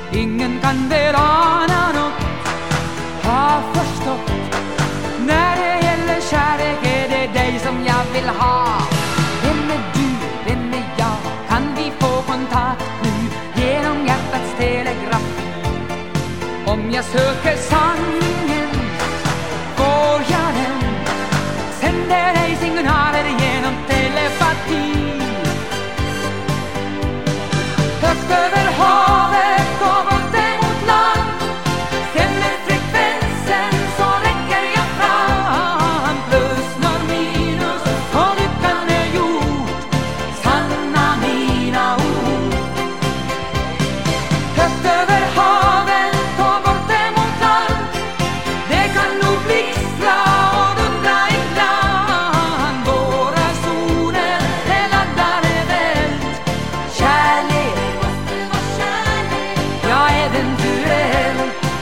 Ingen kan väl ana något, ha förstått. När det gäller kärlek är det dig som jag vill ha. Vem är du, vem är jag? Kan vi få kontakt nu genom hjärtats telegraf? Om jag söker sanningen får jag den. Sänder dig signaler genom telepati. Högt över havet och bort emot land. Stämmer frekvensen så räcker jag fram. Plus någon minus och lyckan är gjord. Sanna mina ord. Högt över havet och bort emot land. Det kan nog blixtra och dundra ibland. Våra zoner är laddade vält. Kärlek, ja, eventuell.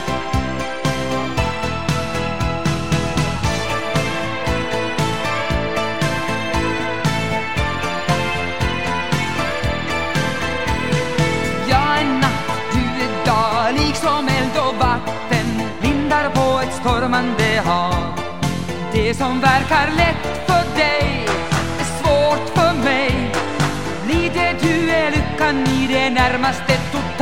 Jag är natt, du är dag, liksom eld och vatten. Vindar på ett stormande hav. Det som verkar lätt för dig är svårt för mig. Blir det du är lyckan i det närmaste totalt.